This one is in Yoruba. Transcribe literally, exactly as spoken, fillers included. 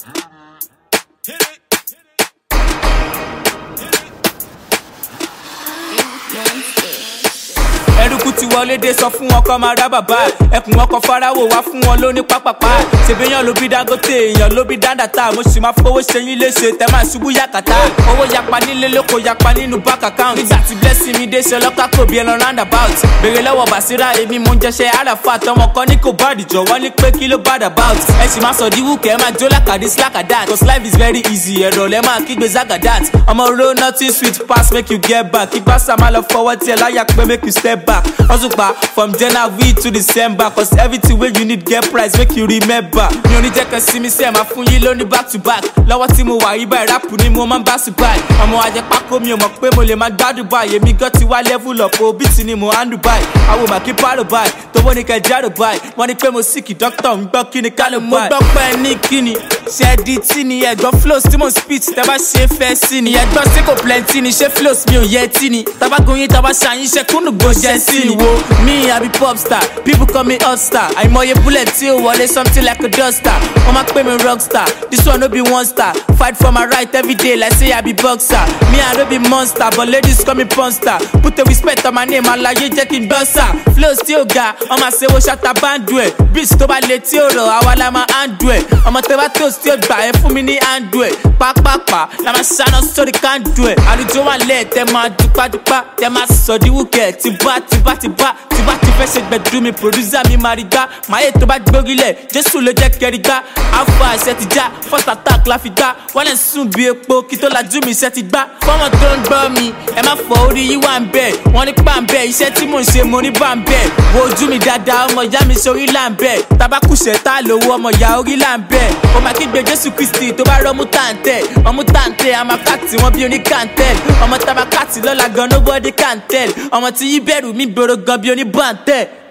Ẹrúkú ti wọlé dé sọ fún wọn kọ́ máa rá bàbá ẹkùn ọkọ̀ farawo wá fún wọn lóní pápápá ṣèbéyàn ló bí Dangote èèyàn ló bí dáńdàtà mo sì máa fowó ṣe yín léṣe tẹ máa ṣubú yàkàtà owó yapa nílé lóko yapa nínú bank account nígbà tí blessing mi dé ṣe ọlọ́kà kò bí ẹran roundabout béèrè lọ́wọ́ Basira èmi mo ń jẹṣẹ́ àràfà tọmọ kan ní kò bá àdìjọ wọ́n ní pé kí ló bad about ẹ sì máa sọ díwù kẹ́ ẹ máa jó lákàdé slakadat cause life is very easy ẹ̀rọ lẹ́ máa kígbe zagadat ọmọ ro nothing sweet pass make you get back kí gbàsá máa lọ fọwọ́ tí ẹ láyà pé make you step back Ozupa from January to December cause everything wey you need get price make you remember mi ò ní jẹ́ kẹ́ sí mi sẹ́ẹ̀ máa fún yín lóní back to back lọ́wọ́ tí mo wà yí báyìí rápù ni mo máa ń bá sí báyìí ọmọ ajẹ́pákó mi ò mọ̀ pé mo lè máa gbádùn báyìí èmi gan ti wá level up o bí ti ni mo handle báyìí àwọn màkì pàrọ̀ báyìí tówó ní kẹ́ járò báyìí wọ́n ní pé mo síkì dókítà ń gbọ́ kí ni ká ló báyìí. mo gbọ́ pé ní kíni ṣẹ́ẹ̀dì tí ni ẹ̀gbọ́n flows tí mo speech tẹ́ bá ṣe fẹ́ sí ni ẹ̀gbọ́n sí kò plenty ni ṣé flows mi ò yẹ tí ni tabagun yín taba ṣàyín ṣe kúnnù gbòjẹ́ sí ni wo me I be pop star people call me hot star àìmọye bullet tí ó wọlé something like a duster wọ́n máa pè mí rock star this one no be one star fight for my right every day like say I be boxer me I no be monster but ladies call me porn star put a respect on my name àlàyé jẹ́ kí n dọ́sà flows tí ó ga ọmọ àṣewó ṣàtà báńdù ẹ̀ beats tó bá lè tí ó rọ̀ àwa la máa handle ẹ̀ ọmọ tẹ́ bá toast tí ó gbà ẹ̀ fún mi ní handle ẹ̀ pápápá la máa ṣáná sórí kándù ẹ̀ àlùjọ wà lẹ́ẹ̀ tẹ́ máa dúpádúpá tẹ́ máa sọ̀díwùkẹ́ tìbá tìbá tìbá tìbá ti fẹ́ ṣe gbẹ̀dú mi producer mi máa rí gbá máyé tó bá gbórílẹ̀ jésù ló jẹ́ kẹrí gbá alpha ẹsẹ̀ ti já first attack la fi gbá wọ́n lè sùn bí epo kí tó lajú mi iṣẹ́ ti gbá fọ́mọ tó ń gbọ́ mi ẹ má fọ orí yí wà ń bẹ̀ wọ́n ní pa ń bẹ̀ iṣẹ́ tí mò ń ṣe mo ní bá ń bẹ̀ wo ojú mi dáadáa ọmọ ìyá mi sórí là ń bẹ̀ tabakùsẹ̀ tá lówó ọmọ ìyá orí là ń bẹ̀ ó máa kígbe jésù kristi tó bá rọ́mú tàǹtẹ̀ ọmú tàǹtẹ̀ àmàkàtì wọn bí oníkàǹtẹ̀ ọmọ tabakàtì lọ́la gan nobody can tell ọmọ tí yí bẹ̀rù mi gbòòrò gan bí oníbàǹtẹ̀.